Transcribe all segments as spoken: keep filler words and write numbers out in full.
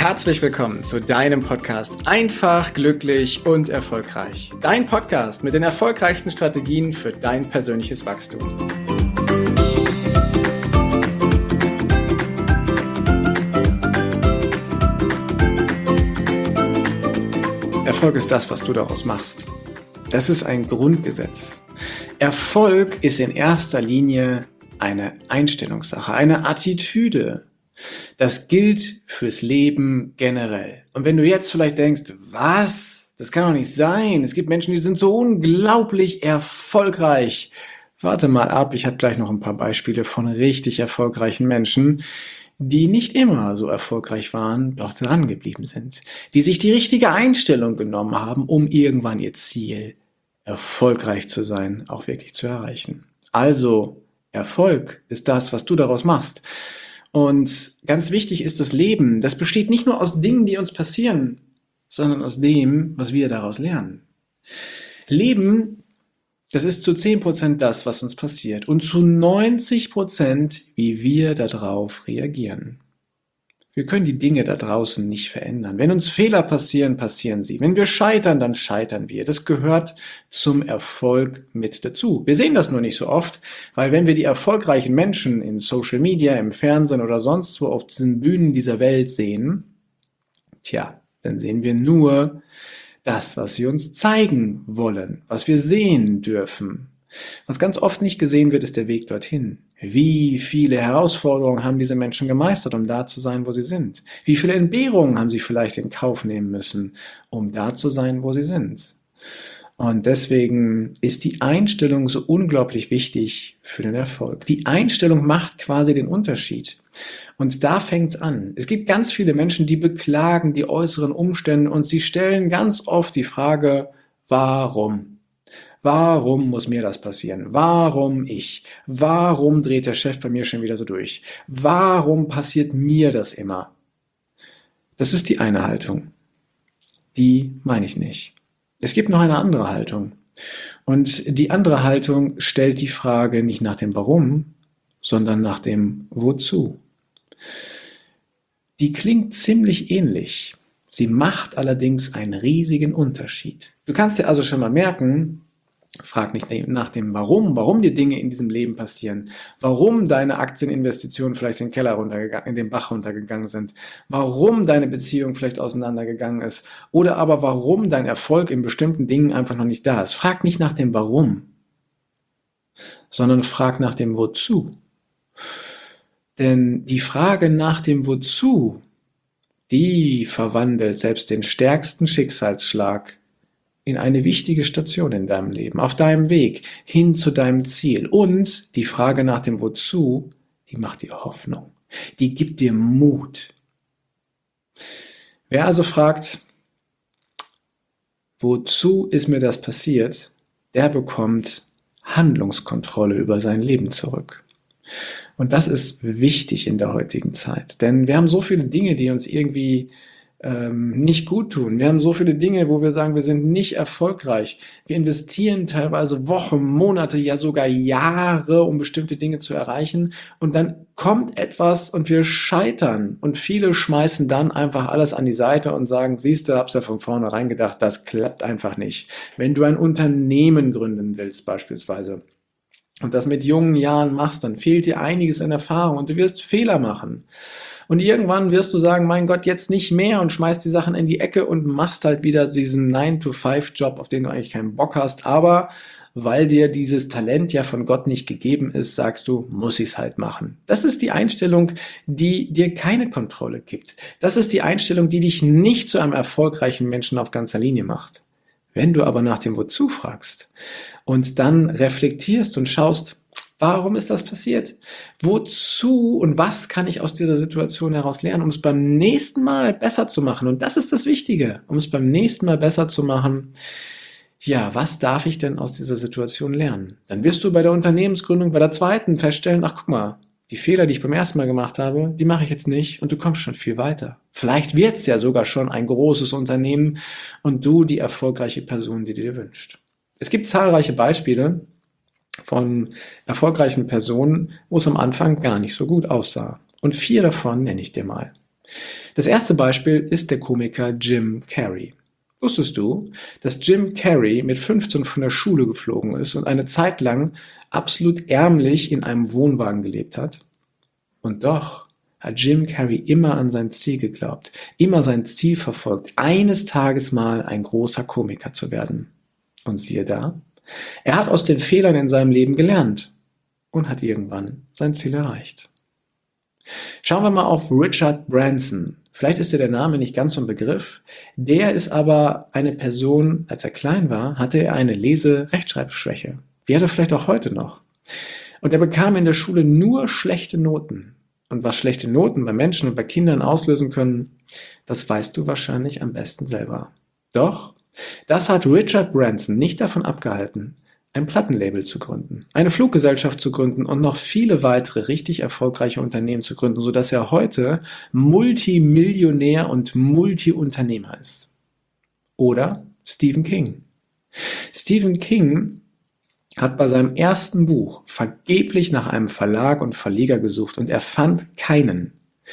Herzlich willkommen zu deinem Podcast Einfach, glücklich und erfolgreich. Dein Podcast mit den erfolgreichsten Strategien für dein persönliches Wachstum. Erfolg ist das, was du daraus machst. Das ist ein Grundgesetz. Erfolg ist in erster Linie eine Einstellungssache, eine Attitüde. Das gilt fürs Leben generell. Und wenn du jetzt vielleicht denkst, was? Das kann doch nicht sein. Es gibt Menschen, die sind so unglaublich erfolgreich. Warte mal ab, ich habe gleich noch ein paar Beispiele von richtig erfolgreichen Menschen, die nicht immer so erfolgreich waren, doch dran geblieben sind. Die sich die richtige Einstellung genommen haben, um irgendwann ihr Ziel, erfolgreich zu sein, auch wirklich zu erreichen. Also, Erfolg ist das, was du daraus machst. Und ganz wichtig ist das Leben. Das besteht nicht nur aus Dingen, die uns passieren, sondern aus dem, was wir daraus lernen. Leben, das ist zu zehn Prozent das, was uns passiert und zu neunzig Prozent, wie wir darauf reagieren. Wir können die Dinge da draußen nicht verändern. Wenn uns Fehler passieren, passieren sie. Wenn wir scheitern, dann scheitern wir. Das gehört zum Erfolg mit dazu. Wir sehen das nur nicht so oft, weil wenn wir die erfolgreichen Menschen in Social Media, im Fernsehen oder sonst wo auf diesen Bühnen dieser Welt sehen, tja, dann sehen wir nur das, was sie uns zeigen wollen, was wir sehen dürfen. Was ganz oft nicht gesehen wird, ist der Weg dorthin. Wie viele Herausforderungen haben diese Menschen gemeistert, um da zu sein, wo sie sind? Wie viele Entbehrungen haben sie vielleicht in Kauf nehmen müssen, um da zu sein, wo sie sind? Und deswegen ist die Einstellung so unglaublich wichtig für den Erfolg. Die Einstellung macht quasi den Unterschied. Und da fängt's an. Es gibt ganz viele Menschen, die beklagen die äußeren Umstände und sie stellen ganz oft die Frage, warum? Warum muss mir das passieren? Warum ich? Warum dreht der Chef bei mir schon wieder so durch? Warum passiert mir das immer? Das ist die eine Haltung. Die meine ich nicht. Es gibt noch eine andere Haltung. Und die andere Haltung stellt die Frage nicht nach dem Warum, sondern nach dem Wozu. Die klingt ziemlich ähnlich. Sie macht allerdings einen riesigen Unterschied. Du kannst dir also schon mal merken, frag nicht nach dem Warum, warum dir Dinge in diesem Leben passieren, warum deine Aktieninvestitionen vielleicht in den Keller runtergegangen, in den Bach runtergegangen sind, warum deine Beziehung vielleicht auseinandergegangen ist oder aber warum dein Erfolg in bestimmten Dingen einfach noch nicht da ist. Frag nicht nach dem Warum, sondern frag nach dem Wozu. Denn die Frage nach dem Wozu, die verwandelt selbst den stärksten Schicksalsschlag in eine wichtige Station in deinem Leben, auf deinem Weg hin zu deinem Ziel. Und die Frage nach dem Wozu, die macht dir Hoffnung, die gibt dir Mut. Wer also fragt, wozu ist mir das passiert, der bekommt Handlungskontrolle über sein Leben zurück. Und das ist wichtig in der heutigen Zeit, denn wir haben so viele Dinge, die uns irgendwie ähm, nicht gut tun. Wir haben so viele Dinge, wo wir sagen, wir sind nicht erfolgreich. Wir investieren teilweise Wochen, Monate, ja sogar Jahre, um bestimmte Dinge zu erreichen. Und dann kommt etwas und wir scheitern. Und viele schmeißen dann einfach alles an die Seite und sagen, siehst du, hab's ja von vornherein gedacht, das klappt einfach nicht. Wenn du ein Unternehmen gründen willst beispielsweise, und das mit jungen Jahren machst, dann fehlt dir einiges an Erfahrung und du wirst Fehler machen. Und irgendwann wirst du sagen, mein Gott, jetzt nicht mehr und schmeißt die Sachen in die Ecke und machst halt wieder diesen nine to five Job, auf den du eigentlich keinen Bock hast. Aber weil dir dieses Talent ja von Gott nicht gegeben ist, sagst du, muss ich's halt machen. Das ist die Einstellung, die dir keine Kontrolle gibt. Das ist die Einstellung, die dich nicht zu einem erfolgreichen Menschen auf ganzer Linie macht. Wenn du aber nach dem Wozu fragst und dann reflektierst und schaust, warum ist das passiert? Wozu und was kann ich aus dieser Situation heraus lernen, um es beim nächsten Mal besser zu machen? Und das ist das Wichtige, um es beim nächsten Mal besser zu machen. Ja, was darf ich denn aus dieser Situation lernen? Dann wirst du bei der Unternehmensgründung, bei der zweiten feststellen, ach guck mal, die Fehler, die ich beim ersten Mal gemacht habe, die mache ich jetzt nicht und du kommst schon viel weiter. Vielleicht wird es ja sogar schon ein großes Unternehmen und du die erfolgreiche Person, die du dir wünschst. Es gibt zahlreiche Beispiele von erfolgreichen Personen, wo es am Anfang gar nicht so gut aussah. Und vier davon nenne ich dir mal. Das erste Beispiel ist der Komiker Jim Carrey. Wusstest du, dass Jim Carrey mit fünfzehn von der Schule geflogen ist und eine Zeit lang absolut ärmlich in einem Wohnwagen gelebt hat? Und doch hat Jim Carrey immer an sein Ziel geglaubt, immer sein Ziel verfolgt, eines Tages mal ein großer Komiker zu werden. Und siehe da, er hat aus den Fehlern in seinem Leben gelernt und hat irgendwann sein Ziel erreicht. Schauen wir mal auf Richard Branson. Vielleicht ist dir der Name nicht ganz so ein Begriff. Der ist aber eine Person, als er klein war, hatte er eine Lese-Rechtschreibschwäche. Die hat er vielleicht auch heute noch. Und er bekam in der Schule nur schlechte Noten. Und was schlechte Noten bei Menschen und bei Kindern auslösen können, das weißt du wahrscheinlich am besten selber. Doch, das hat Richard Branson nicht davon abgehalten, ein Plattenlabel zu gründen, eine Fluggesellschaft zu gründen und noch viele weitere richtig erfolgreiche Unternehmen zu gründen, sodass er heute Multimillionär und Multiunternehmer ist. Oder Stephen King. Stephen King hat bei seinem ersten Buch vergeblich nach einem Verlag und Verleger gesucht und er fand keinen.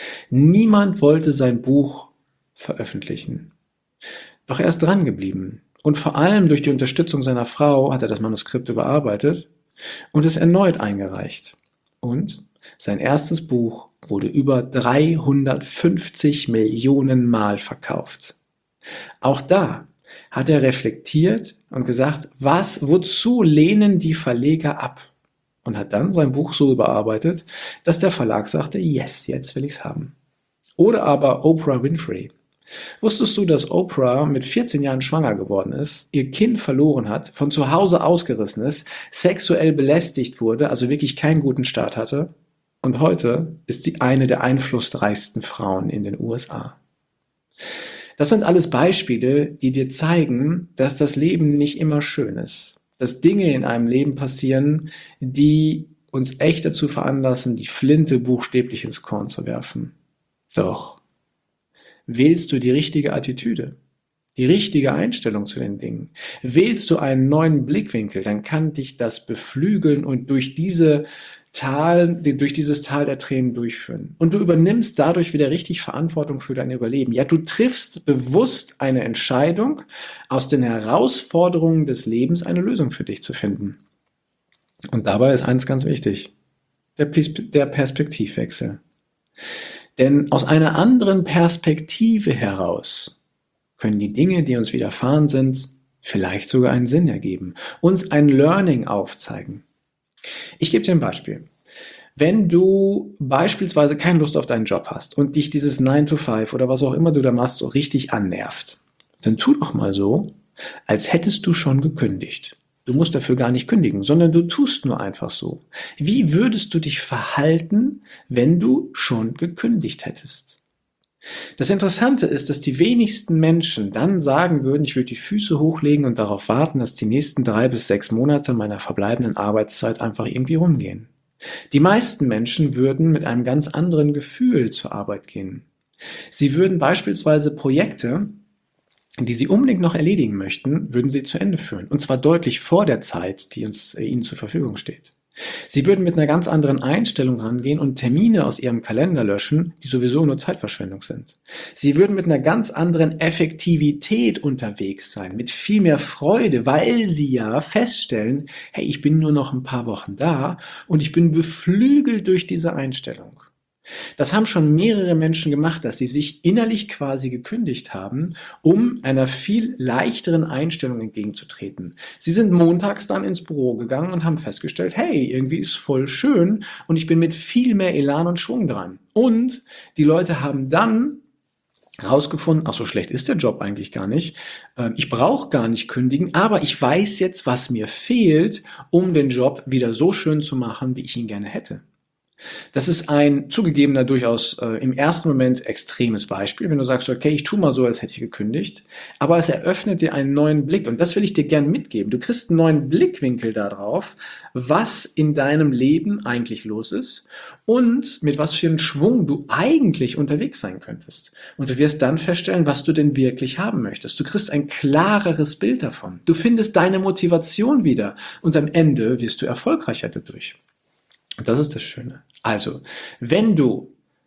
Niemand wollte sein Buch veröffentlichen. Doch er ist dran geblieben. Und vor allem durch die Unterstützung seiner Frau hat er das Manuskript überarbeitet und es erneut eingereicht. Und sein erstes Buch wurde über dreihundertfünfzig Millionen Mal verkauft. Auch da hat er reflektiert und gesagt, was, wozu lehnen die Verleger ab? Und hat dann sein Buch so überarbeitet, dass der Verlag sagte, yes, jetzt will ich's haben. Oder aber Oprah Winfrey. Wusstest du, dass Oprah mit vierzehn Jahren schwanger geworden ist, ihr Kind verloren hat, von zu Hause ausgerissen ist, sexuell belästigt wurde, also wirklich keinen guten Start hatte? Und heute ist sie eine der einflussreichsten Frauen in den U S A. Das sind alles Beispiele, die dir zeigen, dass das Leben nicht immer schön ist. Dass Dinge in einem Leben passieren, die uns echt dazu veranlassen, die Flinte buchstäblich ins Korn zu werfen. Doch wählst du die richtige Attitüde, die richtige Einstellung zu den Dingen, wählst du einen neuen Blickwinkel, dann kann dich das beflügeln und durch diese Tal, durch dieses Tal der Tränen durchführen. Und du übernimmst dadurch wieder richtig Verantwortung für dein Überleben. Ja, du triffst bewusst eine Entscheidung, aus den Herausforderungen des Lebens eine Lösung für dich zu finden. Und dabei ist eins ganz wichtig, der der Perspektivwechsel. Denn aus einer anderen Perspektive heraus können die Dinge, die uns widerfahren sind, vielleicht sogar einen Sinn ergeben, uns ein Learning aufzeigen. Ich gebe dir ein Beispiel. Wenn du beispielsweise keine Lust auf deinen Job hast und dich dieses nine to five oder was auch immer du da machst so richtig annervt, dann tu doch mal so, als hättest du schon gekündigt. Du musst dafür gar nicht kündigen, sondern du tust nur einfach so. Wie würdest du dich verhalten, wenn du schon gekündigt hättest? Das Interessante ist, dass die wenigsten Menschen dann sagen würden, ich würde die Füße hochlegen und darauf warten, dass die nächsten drei bis sechs Monate meiner verbleibenden Arbeitszeit einfach irgendwie rumgehen. Die meisten Menschen würden mit einem ganz anderen Gefühl zur Arbeit gehen. Sie würden beispielsweise Projekte, die sie unbedingt noch erledigen möchten, würden sie zu Ende führen. Und zwar deutlich vor der Zeit, die uns, äh, ihnen zur Verfügung steht. Sie würden mit einer ganz anderen Einstellung rangehen und Termine aus ihrem Kalender löschen, die sowieso nur Zeitverschwendung sind. Sie würden mit einer ganz anderen Effektivität unterwegs sein, mit viel mehr Freude, weil sie ja feststellen, hey, ich bin nur noch ein paar Wochen da und ich bin beflügelt durch diese Einstellung. Das haben schon mehrere Menschen gemacht, dass sie sich innerlich quasi gekündigt haben, um einer viel leichteren Einstellung entgegenzutreten. Sie sind montags dann ins Büro gegangen und haben festgestellt, hey, irgendwie ist voll schön und ich bin mit viel mehr Elan und Schwung dran. Und die Leute haben dann herausgefunden, ach, so schlecht ist der Job eigentlich gar nicht. Ich brauche gar nicht kündigen, aber ich weiß jetzt, was mir fehlt, um den Job wieder so schön zu machen, wie ich ihn gerne hätte. Das ist ein zugegebener, durchaus äh, im ersten Moment extremes Beispiel, wenn du sagst, okay, ich tue mal so, als hätte ich gekündigt, aber es eröffnet dir einen neuen Blick und das will ich dir gern mitgeben. Du kriegst einen neuen Blickwinkel darauf, was in deinem Leben eigentlich los ist und mit was für einem Schwung du eigentlich unterwegs sein könntest. Und du wirst dann feststellen, was du denn wirklich haben möchtest. Du kriegst ein klareres Bild davon. Du findest deine Motivation wieder und am Ende wirst du erfolgreicher dadurch. Und das ist das Schöne. Also, wenn du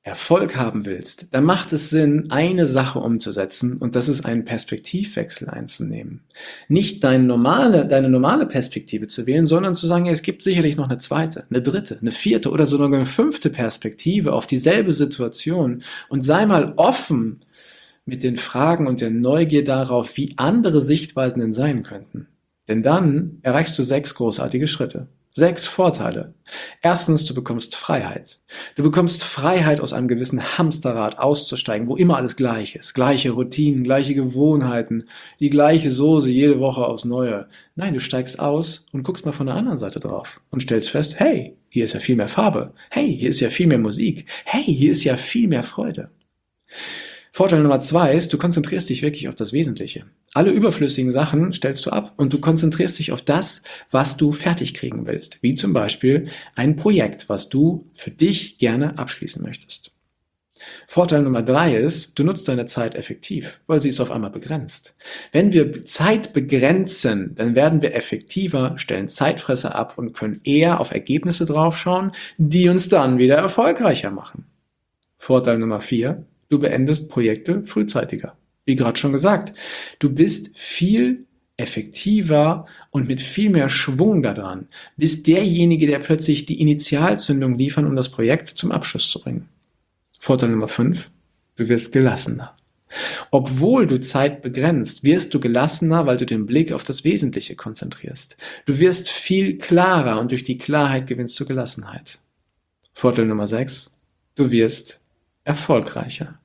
Erfolg haben willst, dann macht es Sinn, eine Sache umzusetzen, und das ist einen Perspektivwechsel einzunehmen. Nicht deine normale, deine normale Perspektive zu wählen, sondern zu sagen, ja, es gibt sicherlich noch eine zweite, eine dritte, eine vierte oder sogar eine fünfte Perspektive auf dieselbe Situation, und sei mal offen mit den Fragen und der Neugier darauf, wie andere Sichtweisen denn sein könnten. Denn dann erreichst du sechs großartige Schritte. Sechs Vorteile. Erstens, du bekommst Freiheit. Du bekommst Freiheit, aus einem gewissen Hamsterrad auszusteigen, wo immer alles gleich ist. Gleiche Routinen, gleiche Gewohnheiten, die gleiche Soße jede Woche aufs Neue. Nein, du steigst aus und guckst mal von der anderen Seite drauf und stellst fest, hey, hier ist ja viel mehr Farbe. Hey, hier ist ja viel mehr Musik. Hey, hier ist ja viel mehr Freude. Vorteil Nummer zwei ist, du konzentrierst dich wirklich auf das Wesentliche. Alle überflüssigen Sachen stellst du ab und du konzentrierst dich auf das, was du fertig kriegen willst. Wie zum Beispiel ein Projekt, was du für dich gerne abschließen möchtest. Vorteil Nummer drei ist, du nutzt deine Zeit effektiv, weil sie ist auf einmal begrenzt. Wenn wir Zeit begrenzen, dann werden wir effektiver, stellen Zeitfresser ab und können eher auf Ergebnisse draufschauen, die uns dann wieder erfolgreicher machen. Vorteil Nummer vier. Du beendest Projekte frühzeitiger. Wie gerade schon gesagt, du bist viel effektiver und mit viel mehr Schwung daran. Bist derjenige, der plötzlich die Initialzündung liefern, um das Projekt zum Abschluss zu bringen. Vorteil Nummer fünf. Du wirst gelassener. Obwohl du Zeit begrenzt, wirst du gelassener, weil du den Blick auf das Wesentliche konzentrierst. Du wirst viel klarer und durch die Klarheit gewinnst du Gelassenheit. Vorteil Nummer sechs. Du wirst erfolgreicher,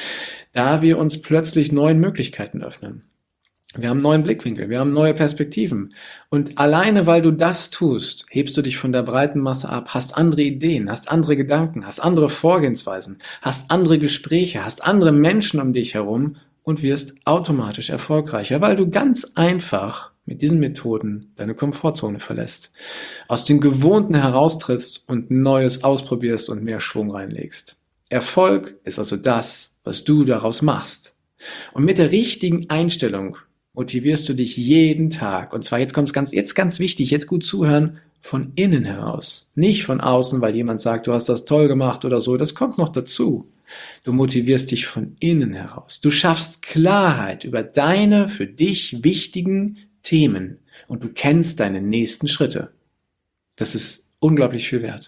da wir uns plötzlich neuen Möglichkeiten öffnen. Wir haben einen neuen Blickwinkel, wir haben neue Perspektiven, und alleine weil du das tust, hebst du dich von der breiten Masse ab, hast andere Ideen, hast andere Gedanken, hast andere Vorgehensweisen, hast andere Gespräche, hast andere Menschen um dich herum und wirst automatisch erfolgreicher, weil du ganz einfach mit diesen Methoden deine Komfortzone verlässt, aus dem Gewohnten heraustrittst und Neues ausprobierst und mehr Schwung reinlegst. Erfolg ist also das, was du daraus machst. Und mit der richtigen Einstellung motivierst du dich jeden Tag. Und zwar, jetzt kommt es ganz, jetzt ganz wichtig, jetzt gut zuhören, von innen heraus. Nicht von außen, weil jemand sagt, du hast das toll gemacht oder so. Das kommt noch dazu. Du motivierst dich von innen heraus. Du schaffst Klarheit über deine für dich wichtigen Themen. Und du kennst deine nächsten Schritte. Das ist unglaublich viel wert.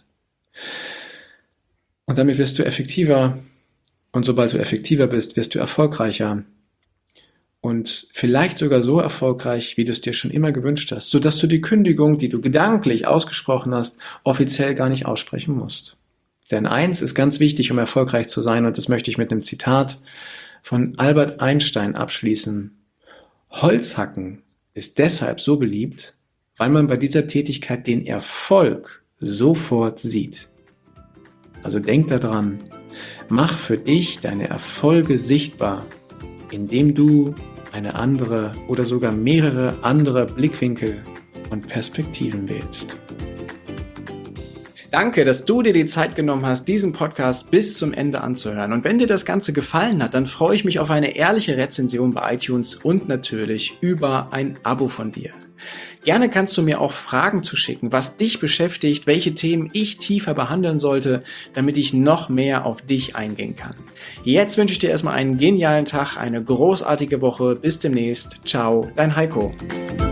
Und damit wirst du effektiver, und sobald du effektiver bist, wirst du erfolgreicher und vielleicht sogar so erfolgreich, wie du es dir schon immer gewünscht hast, sodass du die Kündigung, die du gedanklich ausgesprochen hast, offiziell gar nicht aussprechen musst. Denn eins ist ganz wichtig, um erfolgreich zu sein, und das möchte ich mit einem Zitat von Albert Einstein abschließen. Holzhacken ist deshalb so beliebt, weil man bei dieser Tätigkeit den Erfolg sofort sieht. Also denk daran, mach für dich deine Erfolge sichtbar, indem du eine andere oder sogar mehrere andere Blickwinkel und Perspektiven wählst. Danke, dass du dir die Zeit genommen hast, diesen Podcast bis zum Ende anzuhören. Und wenn dir das Ganze gefallen hat, dann freue ich mich auf eine ehrliche Rezension bei iTunes und natürlich über ein Abo von dir. Gerne kannst du mir auch Fragen zuschicken, was dich beschäftigt, welche Themen ich tiefer behandeln sollte, damit ich noch mehr auf dich eingehen kann. Jetzt wünsche ich dir erstmal einen genialen Tag, eine großartige Woche. Bis demnächst. Ciao, dein Heiko.